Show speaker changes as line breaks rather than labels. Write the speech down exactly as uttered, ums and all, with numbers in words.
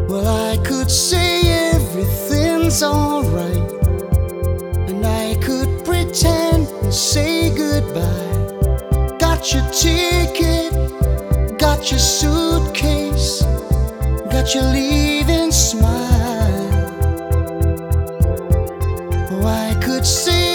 Well, I could say everything's alright, and I could pretend and say goodbye. Got your ticket, got your suitcase, got your leaving smile. Oh, I could say